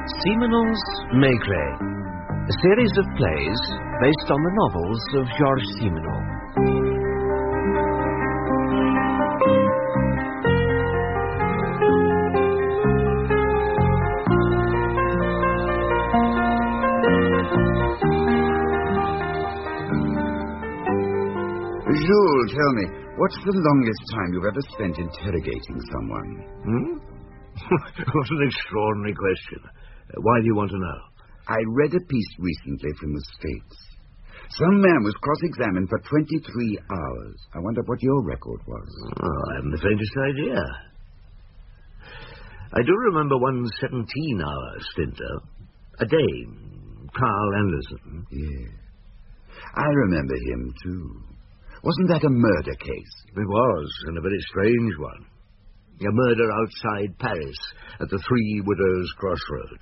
Simenon's Maigret, a series of plays based on the novels of Georges Simenon. Jules, tell me, what's the longest time you've ever spent interrogating someone? What an extraordinary question. Why do you want to know? I read a piece recently from the States. Some man was cross-examined for 23 hours. I wonder what your record was. Oh, I haven't the faintest idea. I do remember one 17-hour stint, though. A dame, Carl Anderson. Yes. I remember him, too. Wasn't that a murder case? It was, and a very strange one. A murder outside Paris at the Three Widows Crossroad.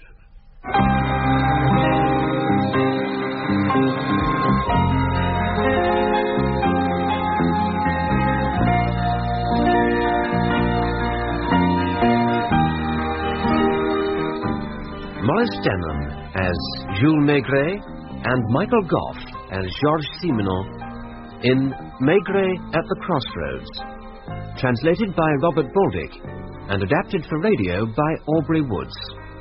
Maurice Denham as Jules Maigret and Michael Gough as Georges Simenon in Maigret at the Crossroads, translated by Robert Baldick and adapted for radio by Aubrey Woods.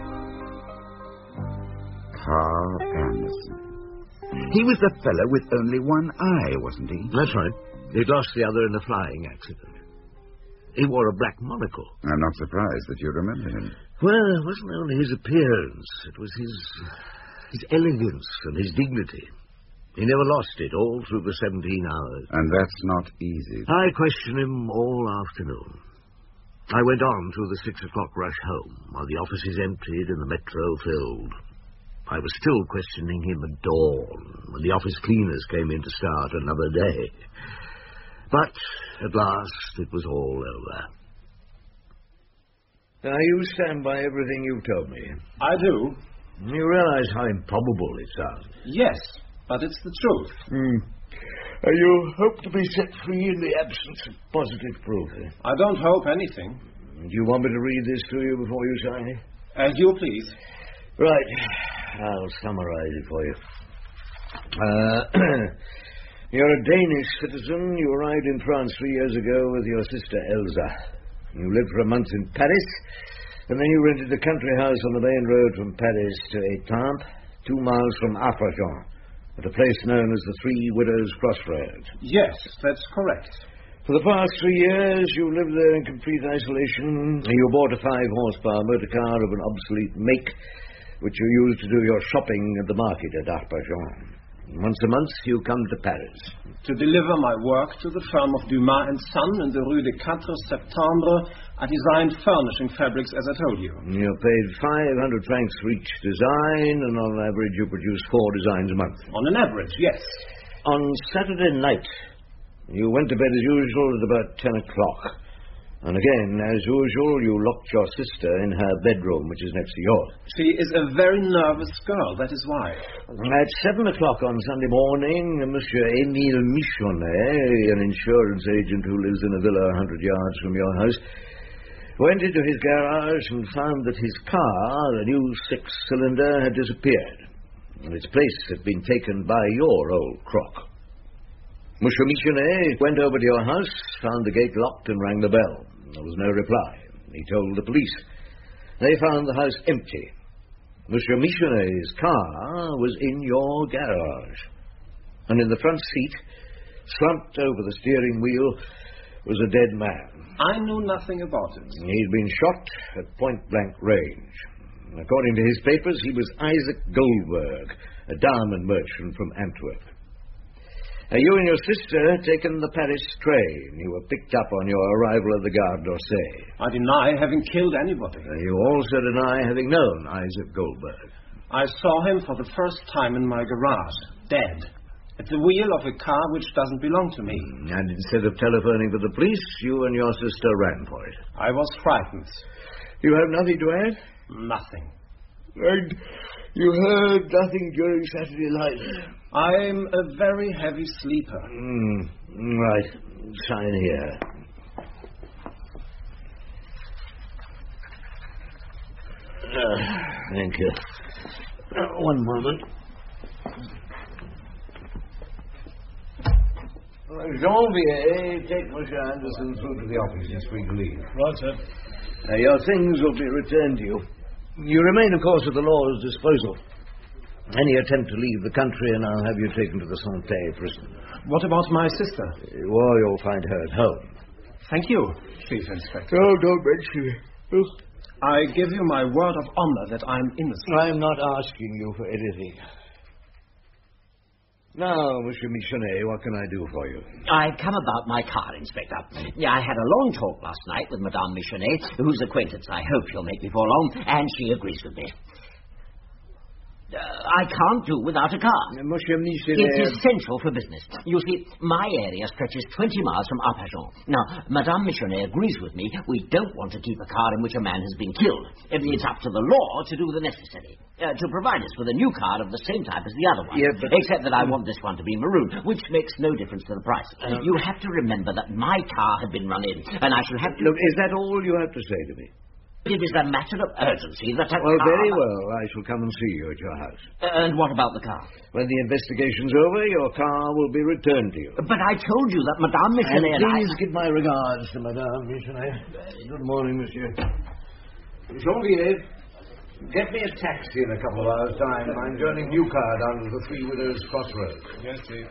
Carl Anderson. He was the fellow with only one eye, wasn't he? That's right. He'd lost the other in a flying accident. He wore a black monocle. I'm not surprised that you remember him. Well, it wasn't only his appearance. It was his elegance and his dignity. He never lost it all through the 17 hours. And that's not easy. I questioned him all afternoon. I went on through the 6 o'clock rush home, while the offices emptied and the metro filled. I was still questioning him at dawn, when the office cleaners came in to start another day. But, at last, it was all over. Now, you stand by everything you've told me. I do. You realize how improbable it sounds. Yes, but it's the truth. You hope to be set free in the absence of positive proof, eh? I don't hope anything. Do you want me to read this to you before you sign it? As you please. Right. I'll summarize it for you. You're a Danish citizen. You arrived in France 3 years ago with your sister Elsa. You lived for a month in Paris, and then you rented a country house on the main road from Paris to Étampes, 2 miles from Arpajon, at a place known as the Three Widows Crossroad. Yes, that's correct. For the past 3 years, you lived there in complete isolation. You bought a 5-horsepower motor car of an obsolete make, which you used to do your shopping at the market at Arpajon. Once a month, you come to Paris. To deliver my work to the firm of Dumas and Son in the Rue des 4 Septembre, I designed furnishing fabrics, as I told you. You paid 500 francs for each design, and on average, you produce 4 designs a month. On an average, yes. On Saturday night, you went to bed as usual at about 10 o'clock. And again, as usual, you locked your sister in her bedroom, which is next to yours. She is a very nervous girl, that is why. At 7 o'clock on Sunday morning, Monsieur Émile Michonnet, an insurance agent who lives in a villa 100 yards from your house, went into his garage and found that his car, the new 6-cylinder, had disappeared, and its place had been taken by your old crock. Monsieur Michonnet went over to your house, found the gate locked, and rang the bell. There was no reply. He told the police. They found the house empty. Monsieur Michonnet's car was in your garage. And in the front seat, slumped over the steering wheel, was a dead man. I knew nothing about it. He'd been shot at point-blank range. According to his papers, he was Isaac Goldberg, a diamond merchant from Antwerp. You and your sister had taken the Paris train. You were picked up on your arrival at the Gare d'Orsay. I deny having killed anybody. You also deny having known Isaac Goldberg. I saw him for the first time in my garage, dead, at the wheel of a car which doesn't belong to me. And instead of telephoning for the police, you and your sister ran for it. I was frightened. You have nothing to add? Nothing. And you heard nothing during Saturday night? I'm a very heavy sleeper. Right. Sign here. Thank you. One moment. Janvier, take Monsieur Anderson through to the office and speak to leave. Right, sir. Your things will be returned to you. You remain, of course, at the law's disposal. Any attempt to leave the country, and I'll have you taken to the Santé prison. What about my sister? Or you'll find her at home. Thank you, Chief Inspector. Oh, don't mention it. I give you my word of honor that I'm innocent. I'm not asking you for anything. Now, Monsieur Michonnet, what can I do for you? I've come about my car, Inspector. I had a long talk last night with Madame Michonnet, whose acquaintance I hope you'll make before long, and she agrees with me. I can't do without a car. Monsieur Michonnet... It's essential for business. You see, my area stretches 20 miles from Arpajon. Now, Madame Michonnet agrees with me. We don't want to keep a car in which a man has been killed. It's up to the law to do the necessary. To provide us with a new car of the same type as the other one. Yeah, but... Except that I want this one to be maroon, which makes no difference to the price. You have to remember that my car had been run in, and I shall have to... Look, is that all you have to say to me? It is a matter of urgency that a Well, car... very well. I shall come and see you at your house. And what about the car? When the investigation's over, your car will be returned to you. But I told you that Madame Michonnet and please give my regards to Madame Michonnet. Good morning, monsieur. Janvier, get me a taxi in a couple of hours' time. I'm joining Newcar down to the Three Widows Crossroads. Yes, Chief.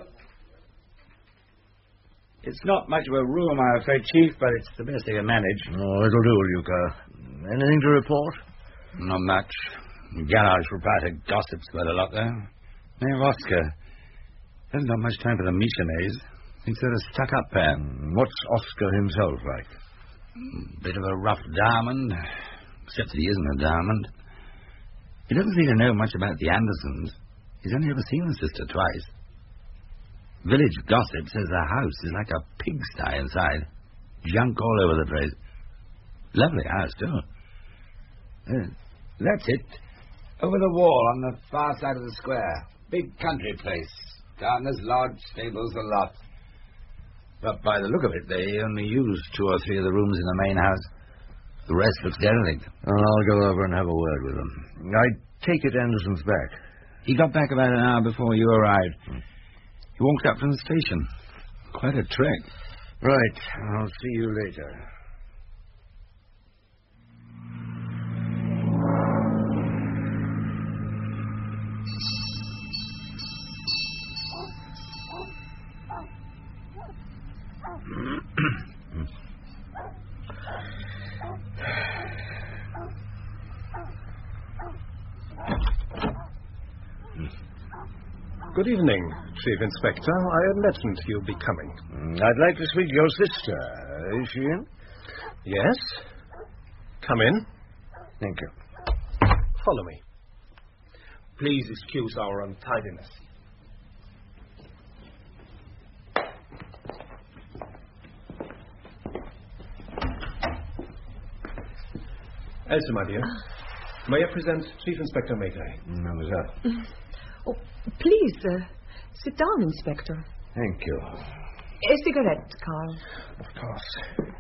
It's not much of a room, I'm afraid, Chief, but it's the best they can manage. Oh, it'll do, Newcar. Anything to report? Not much. Garage proprietor gossips about a lot there. Name of Oscar. Hasn't got much time for the Michonnets. He's sort of stuck-up pair. What's Oscar himself like? Bit of a rough diamond, except that he isn't a diamond. He doesn't seem to know much about the Andersons. He's only ever seen the sister twice. Village gossip says the house is like a pigsty inside. Junk all over the place. Lovely house, too. That's it. Over the wall on the far side of the square. Big country place. Gardener's lodge, stables, a lot. But by the look of it, they only use 2 or 3 of the rooms in the main house. The rest looks derelict. Well, I'll go over and have a word with them. I take it Anderson's back. He got back about an hour before you arrived. He walked up from the station. Quite a trek. Right. I'll see you later. Good evening, Chief Inspector. I imagined you'd be coming. I'd like to speak to your sister. Is she in? Yes? Come in. Thank you. Follow me. Please excuse our untidiness. Elsa, my dear, may I present Chief Inspector Mayday? Mademoiselle. Oh, please, sit down, Inspector. Thank you. A cigarette, Carl. Of course.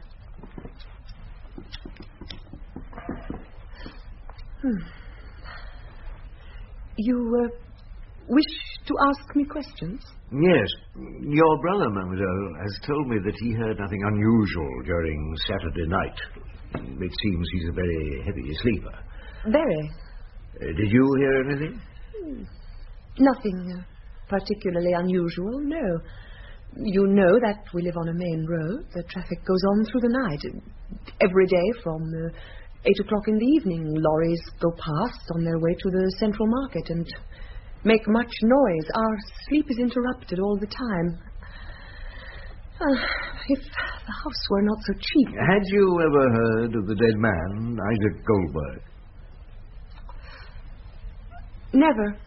You wish to ask me questions? Yes. Your brother, Mademoiselle, has told me that he heard nothing unusual during Saturday night. It seems he's a very heavy sleeper. Very. Did you hear anything? Nothing particularly unusual, no. You know that we live on a main road. The traffic goes on through the night. Every day from 8 o'clock in the evening, lorries go past on their way to the central market and make much noise. Our sleep is interrupted all the time. If the house were not so cheap... Had you ever heard of the dead man, Isaac Goldberg? Never.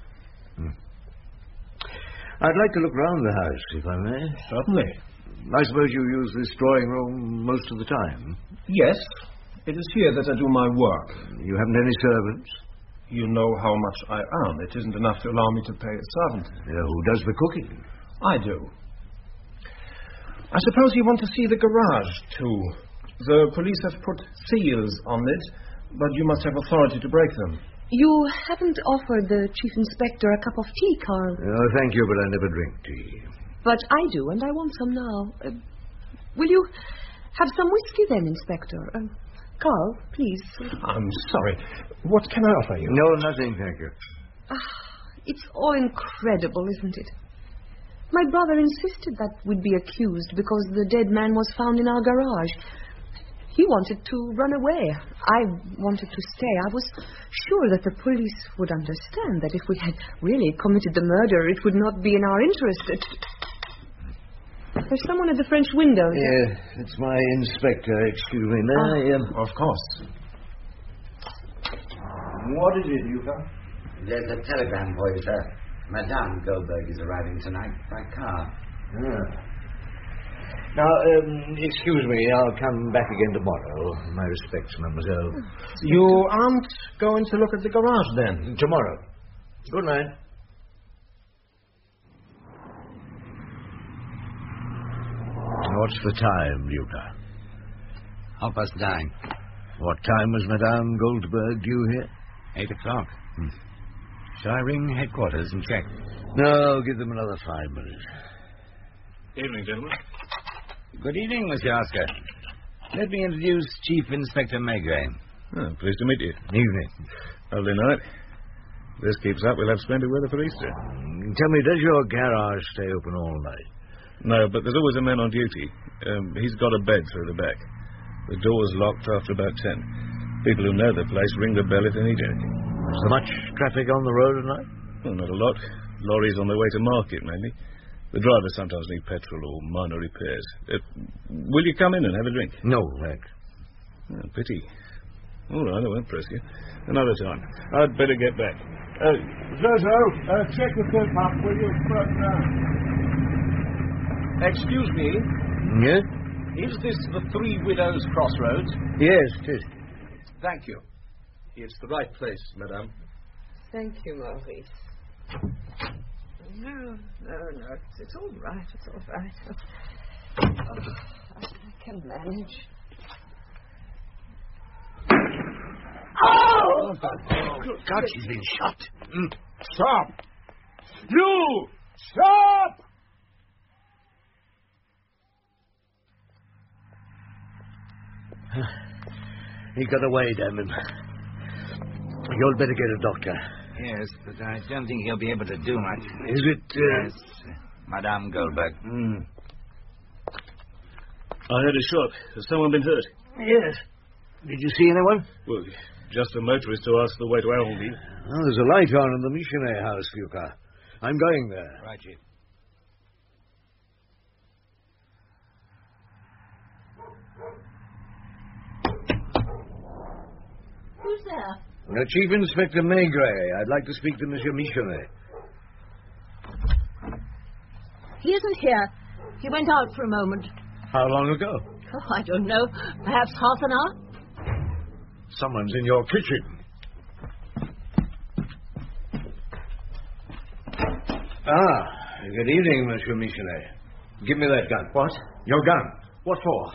I'd like to look round the house, if I may. Certainly. I suppose you use this drawing room most of the time? Yes. It is here that I do my work. You haven't any servants? You know how much I earn. It isn't enough to allow me to pay a servant. Who does the cooking? I do. I suppose you want to see the garage, too. The police have put seals on it, But you must have authority to break them. You haven't offered the Chief Inspector a cup of tea, Carl. Oh, thank you, but I never drink tea. But I do, and I want some now. Will you have some whiskey then, Inspector? Carl, please. I'm sorry. What can I offer you? No, nothing, thank you. It's all incredible, isn't it? My brother insisted that we'd be accused because the dead man was found in our garage. He wanted to run away. I wanted to stay. I was sure that the police would understand that if we had really committed the murder, it would not be in our interest. There's someone at the French window. Yeah, it's my inspector. Excuse me. Now, Of course. what is it, Yuka? There's a telegram for you, sir. Madame Goldberg is arriving tonight by car. Now, excuse me. I'll come back again tomorrow. My respects, mademoiselle. You aren't going to look at the garage then? Tomorrow. Good night. What's the time, Yuka? 9:30. What time was Madame Goldberg due here? 8 o'clock. Shall I ring headquarters and check? No, give them another 5 minutes. Evening, gentlemen. Good evening, Monsieur Oscar. Let me introduce Chief Inspector Maigret. Oh, pleased to meet you. Evening. Lovely night. If this keeps up, we'll have splendid weather for Easter. Tell me, does your garage stay open all night? No, but there's always a man on duty. He's got a bed through the back. The door's locked after about 10. People who know the place ring the bell if they need anything. Is there much traffic on the road at night? Well, not a lot. Lorries on their way to market, mainly. The drivers sometimes need petrol or minor repairs. Will you come in and have a drink? No, thanks. Oh, pity. All right, I won't press you. Another time. I'd better get back. Zozo, check the third pump, will you? Excuse me. Yes? Is this the Three Widows Crossroads? Yes, it is. Thank you. It's the right place, madame. Thank you, Maurice. No. It's all right. It's all right. I can manage. Oh! Good God, she's been shot. Stop! You! Stop! He got away, damn him. You'd better get a doctor. Yes, but I don't think he'll be able to do much. Is it... Yes, Madame Goldberg. I heard a shot. Has someone been hurt? Yes. Did you see anyone? Well, just a motorist who asked the way to Allenby. Oh, there's a light on in the missionary house, Fuka. I'm going there. Right, Chief. Who's there? Chief Inspector Maigret. I'd like to speak to Monsieur Michonnet. He isn't here. He went out for a moment. How long ago? Oh, I don't know. Perhaps half an hour? Someone's in your kitchen. Good evening, Monsieur Michonnet. Give me that gun. What? Your gun. What for?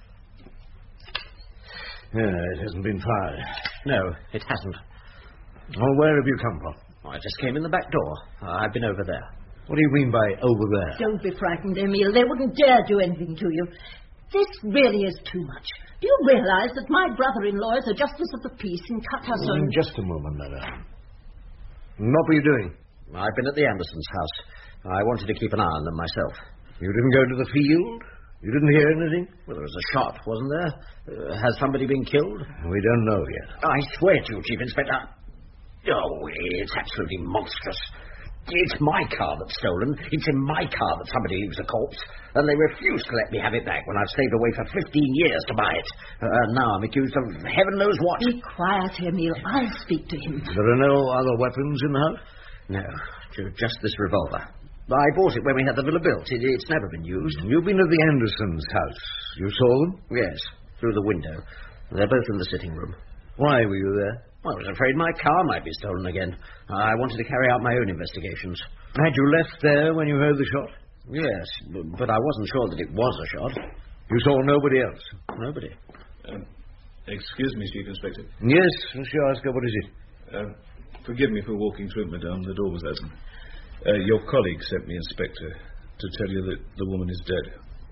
It hasn't been fired. No, it hasn't. Well, where have you come from? I just came in the back door. I've been over there. What do you mean by over there? Don't be frightened, Emile. They wouldn't dare do anything to you. This really is too much. Do you realize that my brother-in-law is a justice of the peace in Carcassonne? Just a moment, madame. What were you doing? I've been at the Andersons' house. I wanted to keep an eye on them myself. You didn't go to the field? You didn't hear anything? Well, there was a shot, wasn't there? Has somebody been killed? We don't know yet. I swear to you, Chief Inspector. Oh, it's absolutely monstrous. It's my car that's stolen. It's in my car that somebody leaves a corpse. And they refuse to let me have it back when I've slaved away for 15 years to buy it. Now I'm accused of heaven knows what. Be quiet, Emile. I'll speak to him. There are no other weapons in the house? No, just this revolver. I bought it when we had the villa built. It's never been used. You've been at the Andersons' house. You saw them? Yes, through the window. They're both in the sitting room. Why were you there? I was afraid my car might be stolen again. I wanted to carry out my own investigations. Had you left there when you heard the shot? Yes, but I wasn't sure that it was a shot. You saw nobody else? Nobody. Excuse me, Chief Inspector. Yes, Monsieur Oscar, what is it? Forgive me for walking through, madame. The door was open. Your colleague sent me, Inspector, to tell you that the woman is dead.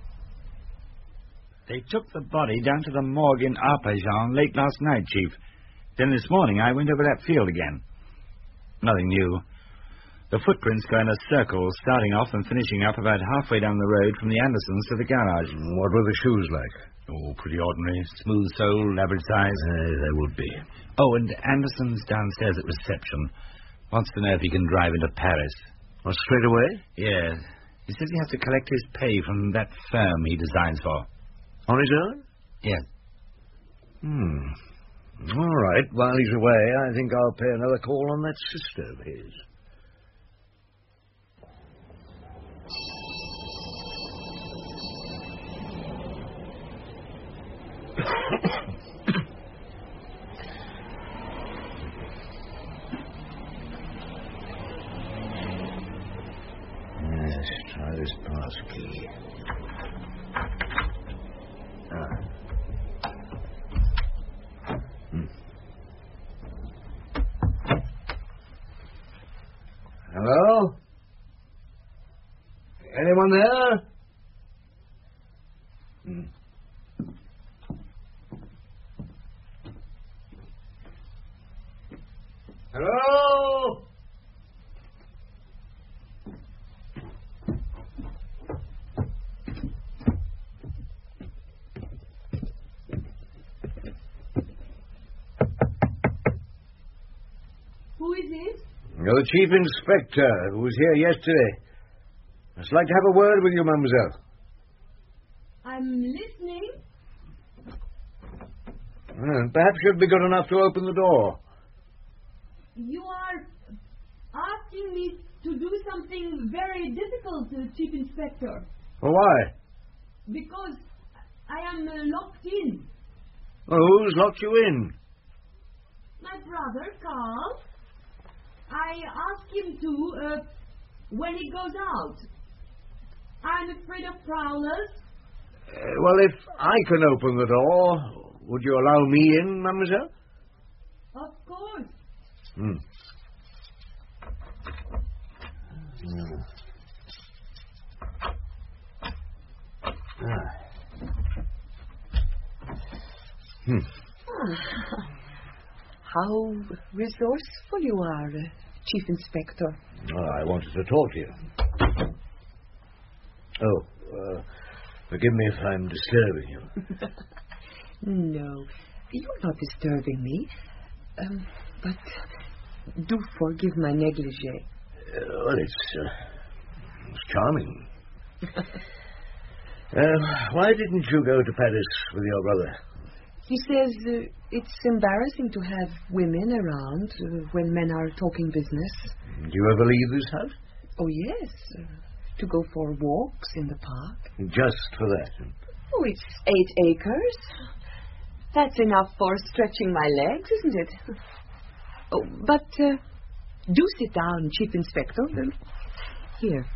They took the body down to the morgue in Arpajon late last night, Chief. Then this morning I went over that field again. Nothing new. The footprints go in a circle, starting off and finishing up about halfway down the road from the Andersons to the garage. What were the shoes like? Oh, pretty ordinary. Smooth sole, average size. They would be. Oh, and Anderson's downstairs at reception. Wants to know if he can drive into Paris. Well, straight away? Yes. He says he has to collect his pay from that firm he designs for. On his own? Yes. All right. While he's away, I think I'll pay another call on that sister of his. Let's try this pass key. Hello? Anyone there? Hello? Who is it? You're the Chief Inspector who was here yesterday. I'd like to have a word with you, mademoiselle. I'm listening. Perhaps you'd be good enough to open the door. You are asking me to do something very difficult, Chief Inspector. Well, why? Because I am locked in. Well, who's locked you in? My brother, Carl. I ask him to when he goes out. I'm afraid of prowlers. Well, if I can open the door, would you allow me in, mademoiselle? Of course. How resourceful you are, Chief Inspector. Well, I wanted to talk to you. Forgive me if I'm disturbing you. No, you're not disturbing me. But do forgive my negligee. Well, it's charming. Why didn't you go to Paris with your brother? He says it's embarrassing to have women around when men are talking business. Do you ever leave this house? Oh, yes. To go for walks in the park. Just for that? Oh, it's 8 acres. That's enough for stretching my legs, isn't it? Oh, but do sit down, Chief Inspector. Here.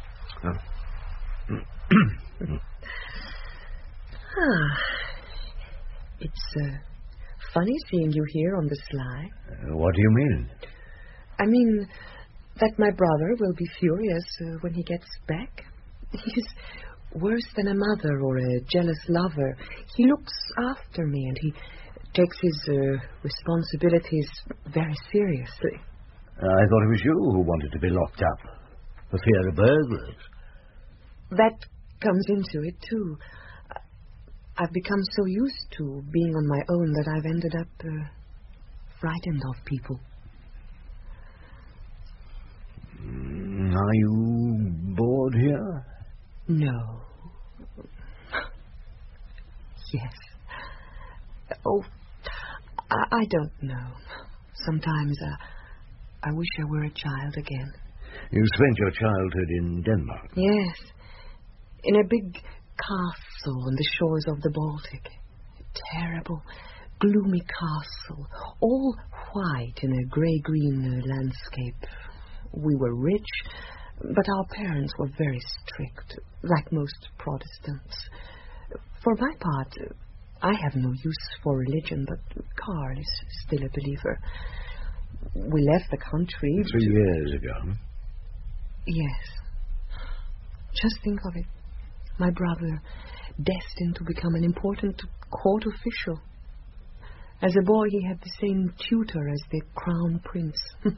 It's funny seeing you here on the sly. What do you mean? I mean that my brother will be furious when he gets back. He's worse than a mother or a jealous lover. He looks after me and he takes his responsibilities very seriously. I thought it was you who wanted to be locked up for fear of burglars. That comes into it, too. I've become so used to being on my own that I've ended up frightened of people. Are you bored here? No. Yes. Oh, I don't know. Sometimes I wish I were a child again. You spent your childhood in Denmark? Yes. In a big castle on the shores of the Baltic. A terrible, gloomy castle, all white in a grey-green landscape. We were rich, but our parents were very strict, like most Protestants. For my part, I have no use for religion, but Karl is still a believer. We left the country... 3 years ago. Yes. Just think of it. My brother, destined to become an important court official. As a boy, he had the same tutor as the crown prince.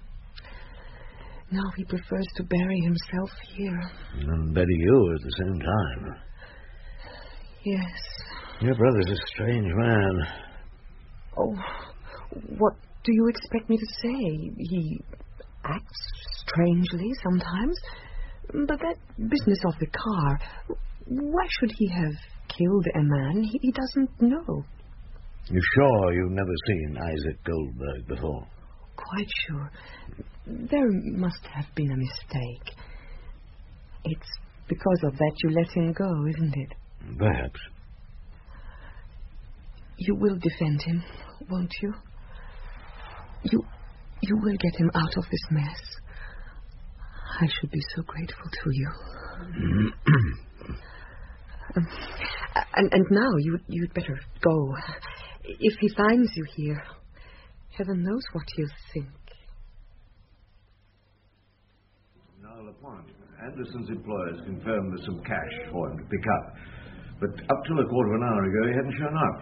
Now he prefers to bury himself here. And bury you at the same time. Yes. Your brother's a strange man. Oh, what do you expect me to say? He acts strangely sometimes. But that business of the car, why should he have killed a man he doesn't know? You sure you've never seen Isaac Goldberg before? Quite sure. There must have been a mistake. It's because of that you let him go, isn't it? Perhaps. You will defend him, won't you? You will get him out of this mess. I should be so grateful to you. And now you'd better go. If he finds you here, heaven knows what he'll think. Now, LaPointe, Anderson's employers confirmed there's some cash for him to pick up. But up till a quarter of an hour ago, he hadn't shown up.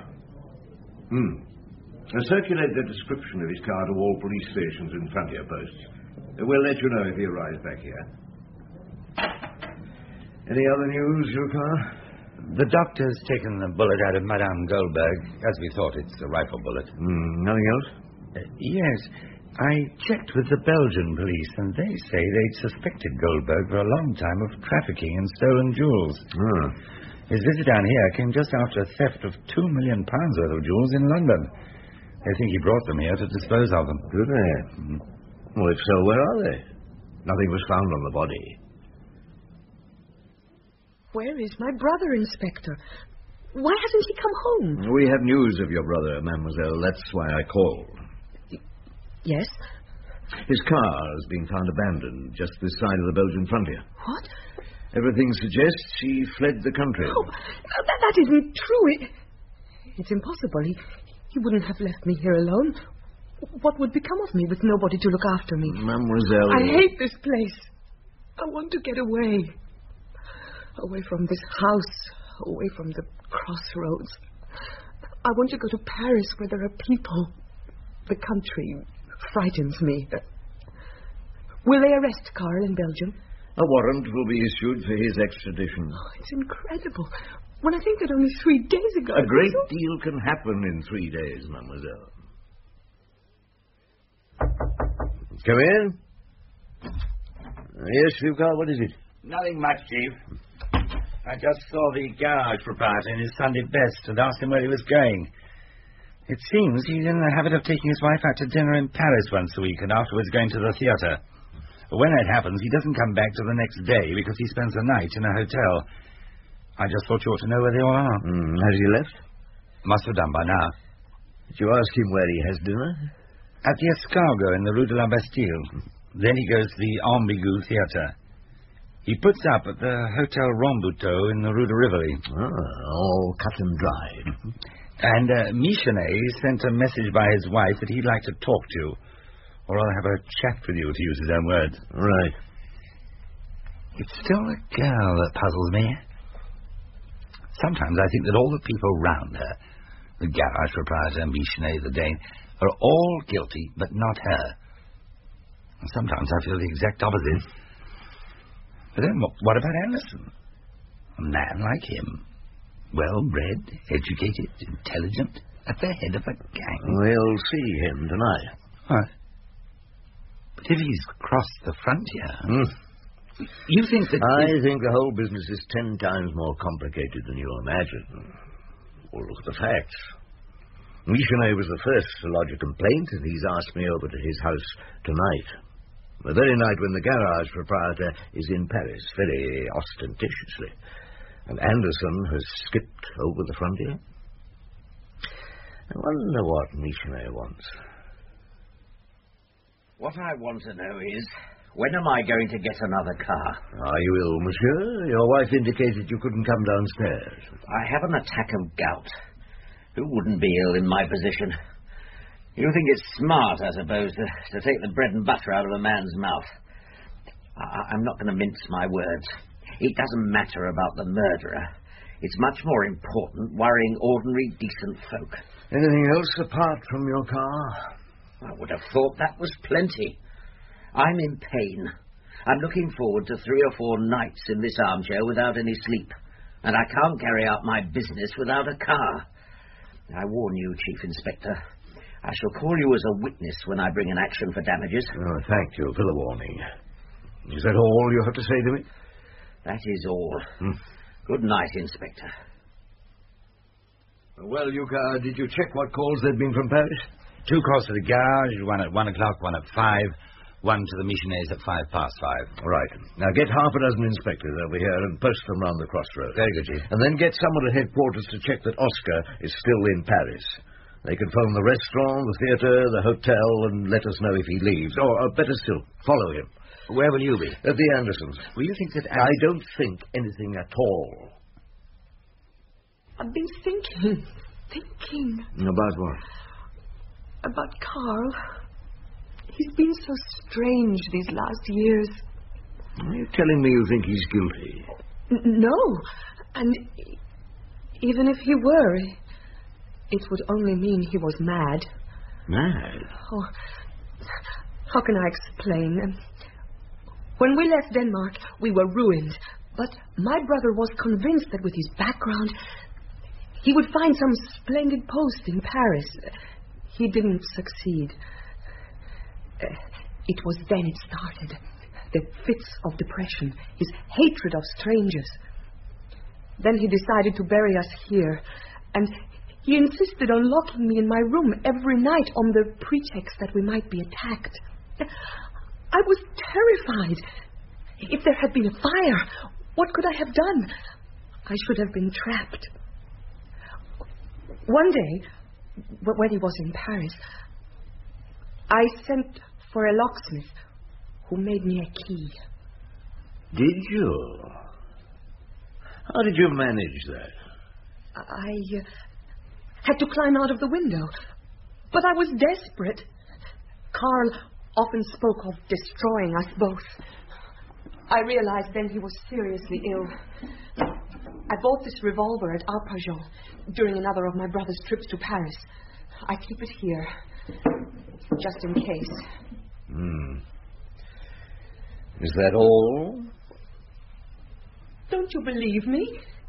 Now, circulate the description of his car to all police stations and frontier posts. We'll let you know if he arrives back here. Any other news, Lucas? The doctor's taken the bullet out of Madame Goldberg. As we thought, it's a rifle bullet. Nothing else? Yes. I checked with the Belgian police, and they say they'd suspected Goldberg for a long time of trafficking in stolen jewels. His visit down here came just after a theft of £2 million worth of jewels in London. They think he brought them here to dispose of them. Do they? Well, if so, where are they? Nothing was found on the body. Where is my brother, Inspector? Why hasn't he come home? We have news of your brother, mademoiselle. That's why I called. Yes? His car has been found abandoned just this side of the Belgian frontier. What? Everything suggests he fled the country. Oh, that isn't true. It's impossible. He wouldn't have left me here alone. What would become of me with nobody to look after me? Mademoiselle... I hate this place. I want to get away. Away from this house. Away from the crossroads. I want to go to Paris where there are people. The country frightens me. Will they arrest Karl in Belgium? A warrant will be issued for his extradition. Oh, it's incredible. When I think that only 3 days ago... A great deal can happen in 3 days, mademoiselle. Come in. Yes, Lucas, what is it? Nothing much, Chief. I just saw the garage proprietor in his Sunday best and asked him where he was going. It seems he's in the habit of taking his wife out to dinner in Paris once a week and afterwards going to the theatre. When that happens, he doesn't come back till the next day because he spends the night in a hotel. I just thought you ought to know where they all are. Has he left? Must have done by now. Did you ask him where he has dinner? At the Escargot in the Rue de la Bastille. Then he goes to the Ambigu Theatre. He puts up at the Hotel Rambuteau in the Rue de Rivoli. All cut and dried. And Michenet sent a message by his wife that he'd like to talk to you. Or I'll have a chat with you, to use his own words. Right. It's still the girl that puzzles me. Sometimes I think that all the people round her, the garage proprietor, Michenet, the Dane, are all guilty, but not her. And sometimes I feel the exact opposite. But then what about Anderson? A man like him. Well-bred, educated, intelligent, at the head of a gang. We'll see him tonight. What? But if he's crossed the frontier... You think that... I think the whole business is 10 times more complicated than you imagine. Well, look at the facts. Michenet was the first to lodge a complaint, and he's asked me over to his house tonight. The very night when the garage proprietor is in Paris, very ostentatiously. And Anderson has skipped over the frontier. I wonder what Michenet wants. What I want to know is, when am I going to get another car? Are you ill, monsieur? Your wife indicated you couldn't come downstairs. I have an attack of gout. Who wouldn't be ill in my position? You think it's smart, I suppose, to take the bread and butter out of a man's mouth. I'm not going to mince my words. It doesn't matter about the murderer. It's much more important worrying ordinary, decent folk. Anything else apart from your car? I would have thought that was plenty. I'm in pain. I'm looking forward to 3 or 4 nights in this armchair without any sleep, and I can't carry out my business without a car. I warn you, Chief Inspector, I shall call you as a witness when I bring an action for damages. Oh, thank you for the warning. Is that all you have to say to me? That is all. Good night, Inspector. Well, Yuka, did you check what calls there'd been from Paris? 2 calls to the garage, 1 at 1 o'clock, 1 at 5, 1 to the Michonets at 5:05. Right. Now get half a dozen inspectors over here and post them round the crossroads. Very good, Chief. And then get someone at headquarters to check that Oscar is still in Paris. They can phone the restaurant, the theatre, the hotel, and let us know if he leaves. Or, better still, follow him. Where will you be? At the Andersons. Will you think that... I don't think anything at all. I've been thinking. About what? About Carl. He's been so strange these last years. Are you telling me you think he's guilty? No. And even if he were, it would only mean he was mad. Mad? Oh, how can I explain? When we left Denmark, we were ruined. But my brother was convinced that with his background, he would find some splendid post in Paris. He didn't succeed. It was then it started. The fits of depression, his hatred of strangers. Then he decided to bury us here. And he insisted on locking me in my room every night on the pretext that we might be attacked. I was terrified. If there had been a fire, what could I have done? I should have been trapped. One day, when he was in Paris, I sent for a locksmith who made me a key. Did you? How did you manage that? I had to climb out of the window, but I was desperate. Carl often spoke of destroying us both. I realized then he was seriously ill. I bought this revolver at Arpajon during another of my brother's trips to Paris. I keep it here, just in case. Is that all? Don't you believe me?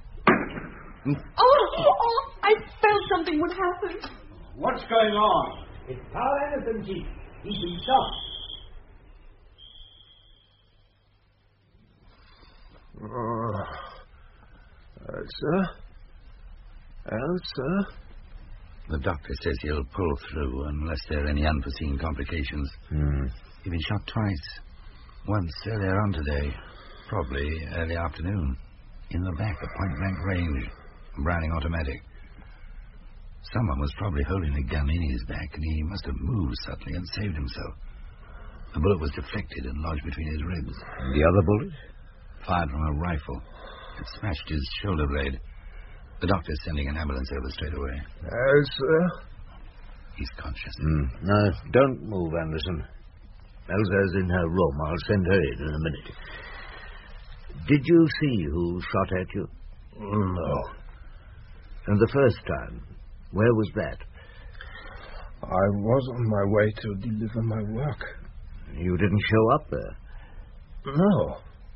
Oh, I felt something would happen. What's going on? It's Carl Anderson, Chief. He's been shot. Elsa? The doctor says he'll pull through unless there are any unforeseen complications. He's been shot twice. Once earlier on today, probably early afternoon, in the back at point-blank range, Browning automatic. Someone was probably holding a gun in his back, and he must have moved subtly and saved himself. The bullet was deflected and lodged between his ribs. The other bullet? Fired from a rifle. It smashed his shoulder blade. The doctor's sending an ambulance over straight away. Elsa? He's conscious. No, don't move, Anderson. Elsa's in her room. I'll send her in a minute. Did you see who shot at you? No. And the first time, where was that? I was on my way to deliver my work. You didn't show up there? No.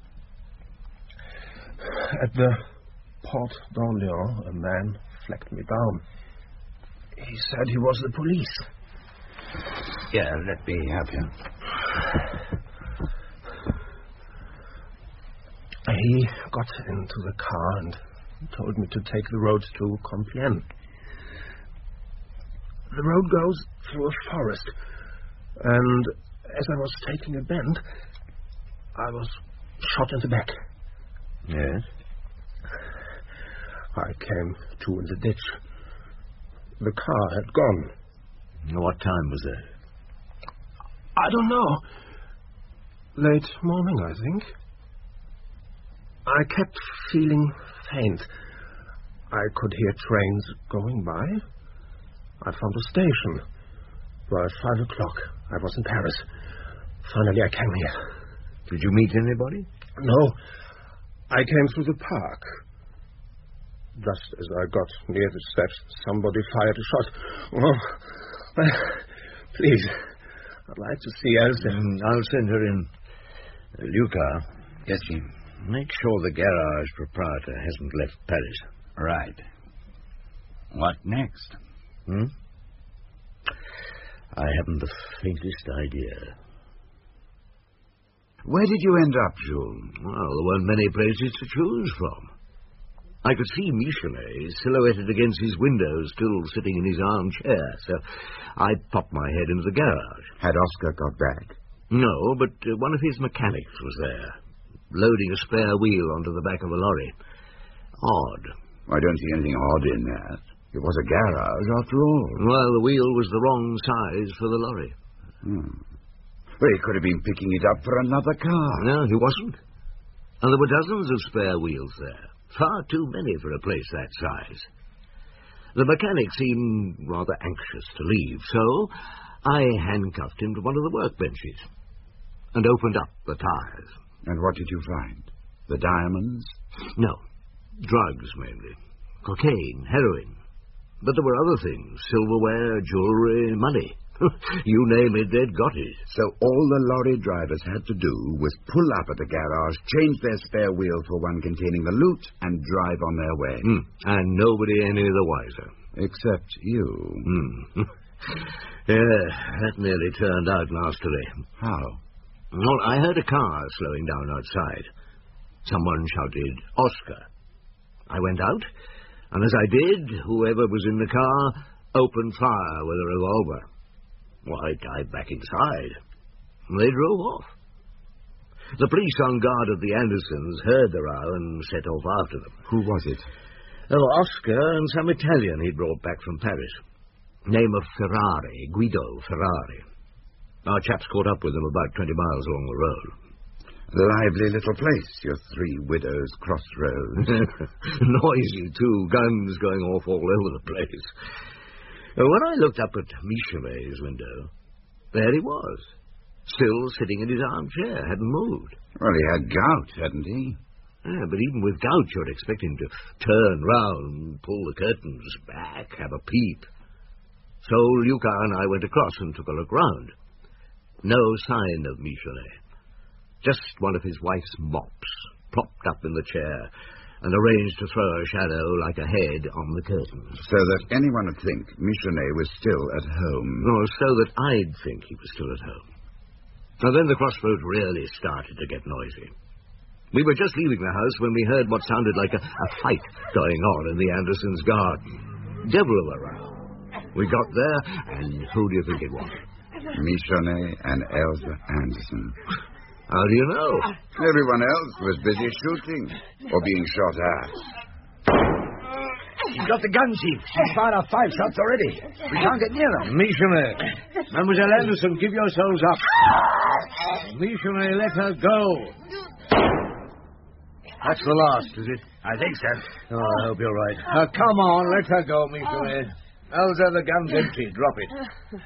At the Porte d'Orléans, a man flagged me down. He said he was the police. Yeah, let me have him. He got into the car and told me to take the road to Compiègne. The road goes through a forest, and as I was taking a bend, I was shot in the back. Yes? I came to in the ditch. The car had gone. What time was that? I don't know. Late morning, I think. I kept feeling faint. I could hear trains going by. I found a station. By 5 o'clock, I was in Paris. Finally, I came here. Did you meet anybody? No. I came through the park. Just as I got near the steps, somebody fired a shot. Oh, please. I'd like to see Elsa. I'll send her in. Luca. Yes, Chief. Make sure the garage proprietor hasn't left Paris. Right. What next? I haven't the faintest idea. Where did you end up, Jules? Well, there weren't many places to choose from. I could see Michelet silhouetted against his window, still sitting in his armchair, so I popped my head into the garage. Had Oscar got back? No, but one of his mechanics was there, loading a spare wheel onto the back of a lorry. Odd. I don't see anything odd in that. It was a garage, after all. Well, the wheel was the wrong size for the lorry. Well, he could have been picking it up for another car. No, he wasn't. And there were dozens of spare wheels there. Far too many for a place that size. The mechanic seemed rather anxious to leave, so I handcuffed him to one of the workbenches and opened up the tires. And what did you find? The diamonds? No. Drugs, mainly. Cocaine, heroin. But there were other things. Silverware, jewelry, money. You name it, they'd got it. So all the lorry drivers had to do was pull up at the garage, change their spare wheel for one containing the loot, and drive on their way. And nobody any the wiser. Except you. Yeah, that nearly turned out nastily. How? Well, I heard a car slowing down outside. Someone shouted, "Oscar." I went out, and as I did, whoever was in the car opened fire with a revolver. Well, I dived back inside. They drove off. The police on guard at the Andersons heard the row and set off after them. Who was it? Oscar and some Italian he'd brought back from Paris. Name of Ferrari, Guido Ferrari. Our chaps caught up with them about 20 miles along the road. Lively little place, your Three Widows crossroads. Noisy, too, guns going off all over the place. When I looked up at Michelet's window, there he was, still sitting in his armchair, hadn't moved. Well, he had gout, hadn't he? Yeah, but even with gout, you'd expect him to turn round, pull the curtains back, have a peep. So Luca and I went across and took a look round. No sign of Michelet. Just one of his wife's mops, propped up in the chair, and arranged to throw a shadow like a head on the curtains. So that anyone would think Michelet was still at home. No, so that I'd think he was still at home. Now then the crossroads really started to get noisy. We were just leaving the house when we heard what sounded like a fight going on in the Andersons' garden. Devil of a row. We got there, and who do you think it was? Michelet and Elsa Anderson. How do you know? Everyone else was busy shooting or being shot at. He's got the gun, Chief. He's fired off 5 shots already. We can't get near them. Michelet. Mademoiselle Anderson, give yourselves up. Michelet, let her go. That's the last, is it? I think so. Oh, I hope you're right. Now, come on, let her go, Michelet. Elsa, the gun's empty. Drop it.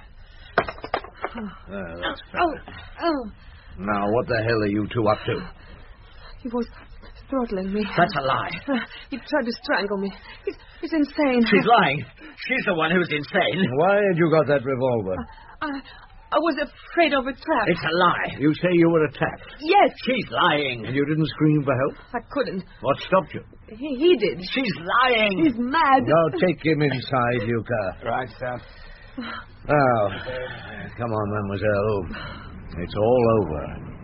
That's better. Now, what the hell are you two up to? He was throttling me. That's a lie. He tried to strangle me. He's insane. She's lying. She's the one who's insane. Why had you got that revolver? I was afraid of a trap. It's a lie. You say you were attacked? Yes. She's lying. And you didn't scream for help? I couldn't. What stopped you? He did. She's lying. He's mad. Now, take him inside, Luca. Right, sir. Now, come on, mademoiselle. It's all over.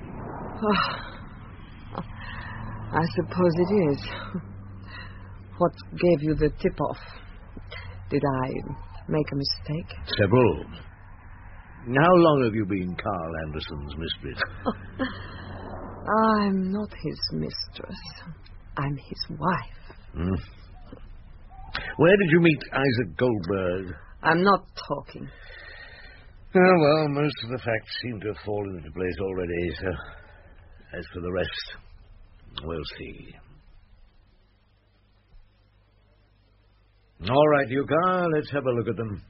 I suppose it is. What gave you the tip-off? Did I make a mistake? Several. How long have you been Carl Anderson's mistress? I'm not his mistress. I'm his wife. Where did you meet Isaac Goldberg? I'm not talking. Oh, well, most of the facts seem to have fallen into place already, so as for the rest, we'll see. All right, Yuka, let's have a look at them.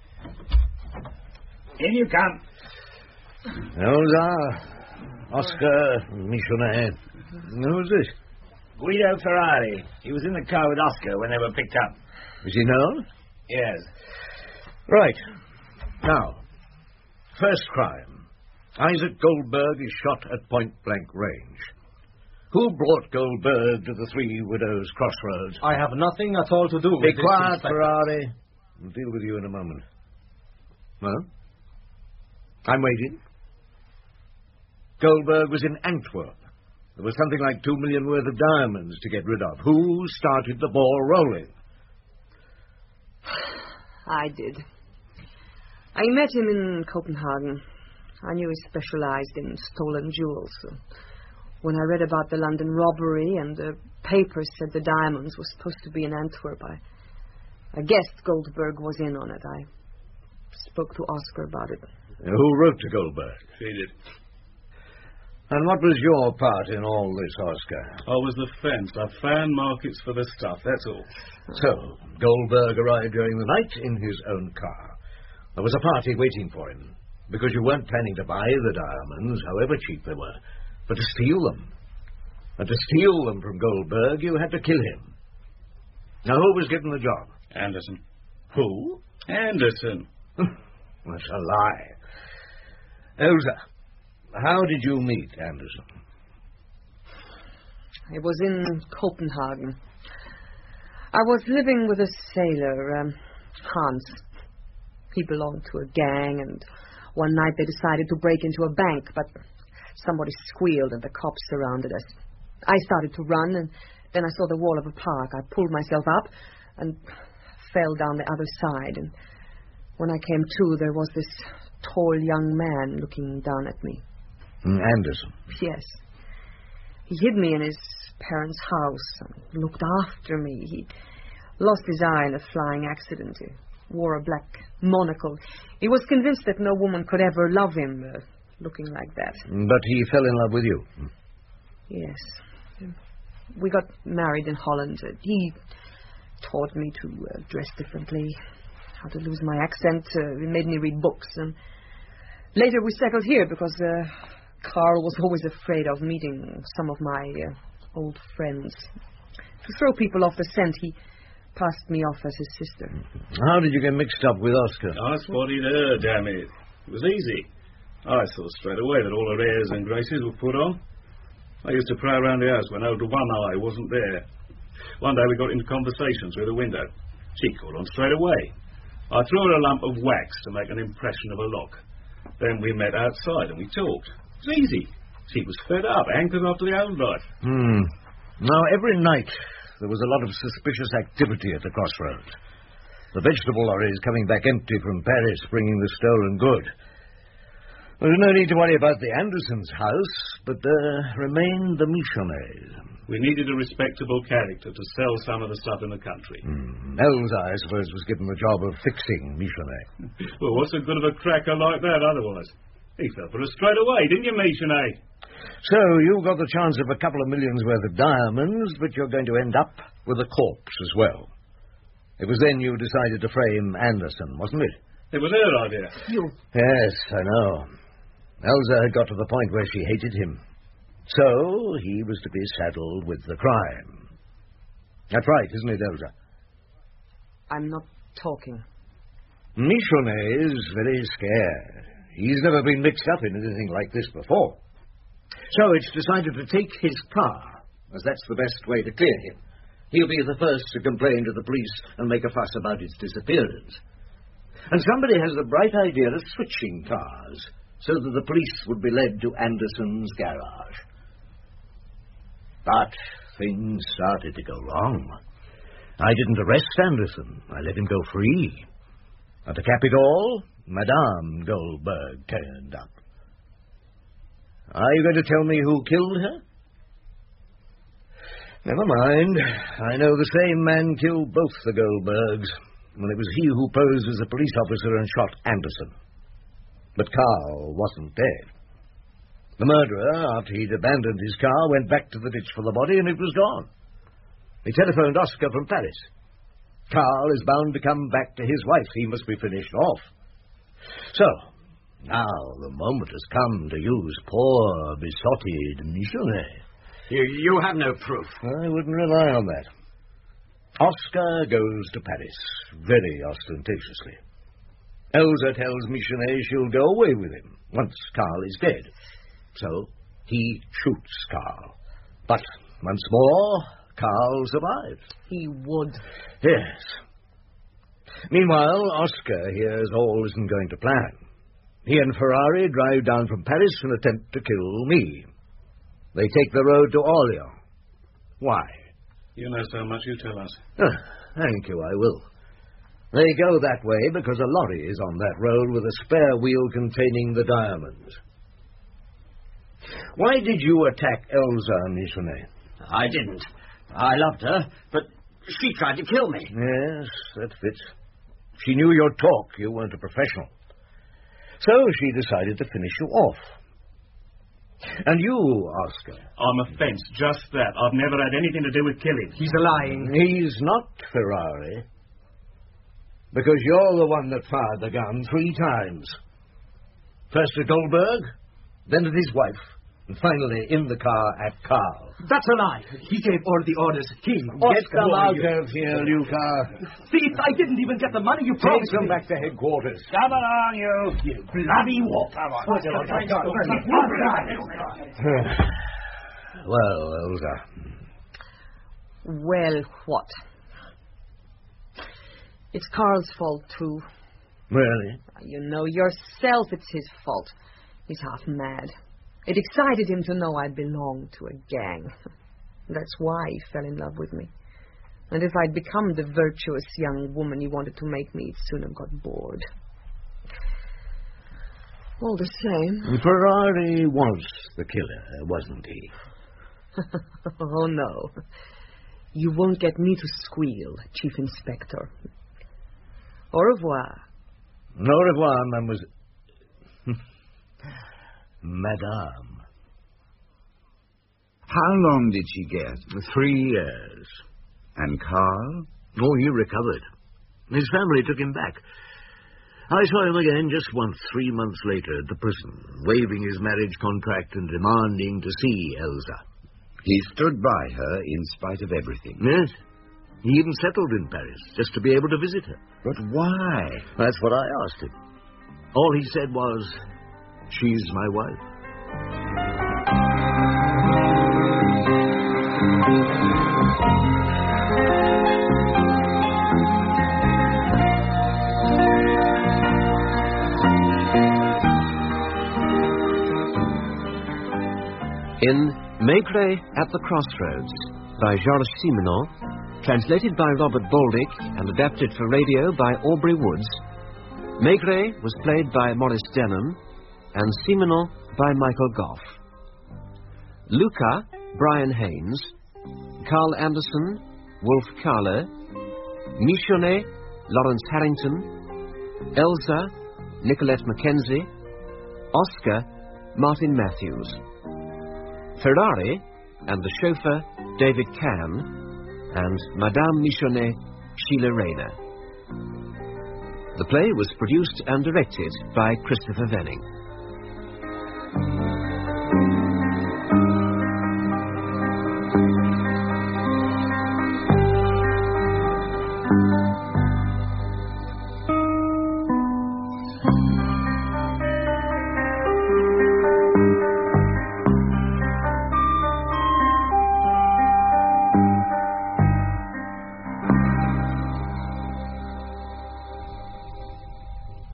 In you come. Those are Oscar Michonnet. Who's this? Guido Ferrari. He was in the car with Oscar when they were picked up. Is he known? Yes. Right. Now, first crime. Isaac Goldberg is shot at point-blank range. Who brought Goldberg to the Three Widows Crossroads? I have nothing at all to do with Be this. quiet, Inspector. Ferrari. I'll deal with you in a moment. Well? I'm waiting. Goldberg was in Antwerp. There was something like 2 million worth of diamonds to get rid of. Who started the ball rolling? I did. I met him in Copenhagen. I knew he specialized in stolen jewels. When I read about the London robbery and the papers said the diamonds were supposed to be in Antwerp, I guessed Goldberg was in on it. I spoke to Oscar about it. Who wrote to Goldberg? She did. And what was your part in all this, Oscar? I was the fence. I found markets for the stuff, that's all. So, Goldberg arrived during the night in his own car. There was a party waiting for him, because you weren't planning to buy the diamonds, however cheap they were, but to steal them. And to steal them from Goldberg, you had to kill him. Now, who was given the job? Anderson. Who? Anderson. That's a lie. Elsa, how did you meet Anderson? It was in Copenhagen. I was living with a sailor, Hans. He belonged to a gang, and one night they decided to break into a bank, but somebody squealed and the cops surrounded us. I started to run, and then I saw the wall of a park. I pulled myself up and fell down the other side, and when I came to, there was this tall young man looking down at me. Anderson? Yes. He hid me in his parents' house and looked after me. He lost his eye in a flying accident. He wore a black monocle. He was convinced that no woman could ever love him, looking like that. But he fell in love with you? Yes. We got married in Holland. He taught me to dress differently, how to lose my accent. He made me read books. And later we settled here because Carl was always afraid of meeting some of my old friends. To throw people off the scent, he passed me off as his sister. How did you get mixed up with Oscar? I spotted her, damn it. It was easy. I saw straight away that all her airs and graces were put on. I used to pray around the house when over one eye wasn't there. One day we got into conversation through the window. She caught on straight away. I threw her a lump of wax to make an impression of a lock. Then we met outside and we talked. It was easy. She was fed up, hankered after the old life. Now, every night there was a lot of suspicious activity at the crossroads. The vegetable lorries coming back empty from Paris, bringing the stolen good. There was no need to worry about the Andersons' house, but there remained the Michonnets. We needed a respectable character to sell some of the stuff in the country. Elsa, I suppose, was given the job of fixing Michonnet. Well, what's so good of a cracker like that otherwise? He fell for us straight away, didn't you, Michonnet? So you got the chance of a couple of millions worth of diamonds, but you're going to end up with a corpse as well. It was then you decided to frame Anderson, wasn't it? It was her idea. Yes, I know. Elsa had got to the point where she hated him. So he was to be saddled with the crime. That's right, isn't it, Elsa? I'm not talking. Michonnet is very scared. He's never been mixed up in anything like this before. So it's decided to take his car, as that's the best way to clear him. He'll be the first to complain to the police and make a fuss about its disappearance. And somebody has the bright idea of switching cars, so that the police would be led to Anderson's garage. But things started to go wrong. I didn't arrest Anderson. I let him go free. And to cap it all, Madame Goldberg turned up. Are you going to tell me who killed her? Never mind. I know the same man killed both the Goldbergs, and it was he who posed as a police officer and shot Anderson. But Carl wasn't dead. The murderer, after he'd abandoned his car, went back to the ditch for the body, and it was gone. He telephoned Oscar from Paris. Karl is bound to come back to his wife. He must be finished off. So, now the moment has come to use poor, besotted Michelet. You have no proof. I wouldn't rely on that. Oscar goes to Paris, very ostentatiously. Elsa tells Michelet she'll go away with him once Karl is dead. So he shoots Karl. But once more, Karl survives. He would. Yes. Meanwhile, Oscar hears all isn't going to plan. He and Ferrari drive down from Paris and attempt to kill me. They take the road to Orleans. Why? You know so much, you tell us. Thank you, I will. They go that way because a lorry is on that road with a spare wheel containing the diamonds. Why did you attack Elsa, Michelet? I didn't. I loved her, but she tried to kill me. Yes, that fits. She knew your talk. You weren't a professional. So she decided to finish you off. And you, Oscar? I'm a fence, just that. I've never had anything to do with killing. He's lying. He's not Ferrari. Because you're the one that fired the gun 3 times. First at Goldberg, then at his wife, and finally in the car at Karl. That's a lie. He gave all the orders. Get them out of here, Luca. Thief, I didn't even get the money you promised Take them me. back to headquarters. Come along, you bloody wolf. Well, Elsa. Well, what? It's Karl's fault, too. Really? You know yourself it's his fault. He's half mad. It excited him to know I belonged to a gang. That's why he fell in love with me. And if I'd become the virtuous young woman he wanted to make me, he'd soon have got bored. All the same... Ferrari was the killer, wasn't he? Oh, no. You won't get me to squeal, Chief Inspector. Au revoir. Au revoir, mademoiselle. Madame. How long did she get? 3 years. And Karl? Oh, he recovered. His family took him back. I saw him again just once, 3 months later, at the prison, waving his marriage contract and demanding to see Elsa. He stood by her in spite of everything. Yes. He even settled in Paris, just to be able to visit her. But why? That's what I asked him. All he said was, she's my wife. In Maigret at the Crossroads by Georges Simenon, translated by Robert Baldick and adapted for radio by Aubrey Woods, Maigret was played by Maurice Denham and Simenon by Michael Goff. Luca, Brian Haynes, Carl Anderson, Wolf Kahler, Michelet, Lawrence Harrington, Elsa, Nicolette Mackenzie, Oscar, Martin Matthews, Ferrari and the chauffeur, David Kahn, and Madame Michelet, Sheila Rayner. The play was produced and directed by Christopher Venning.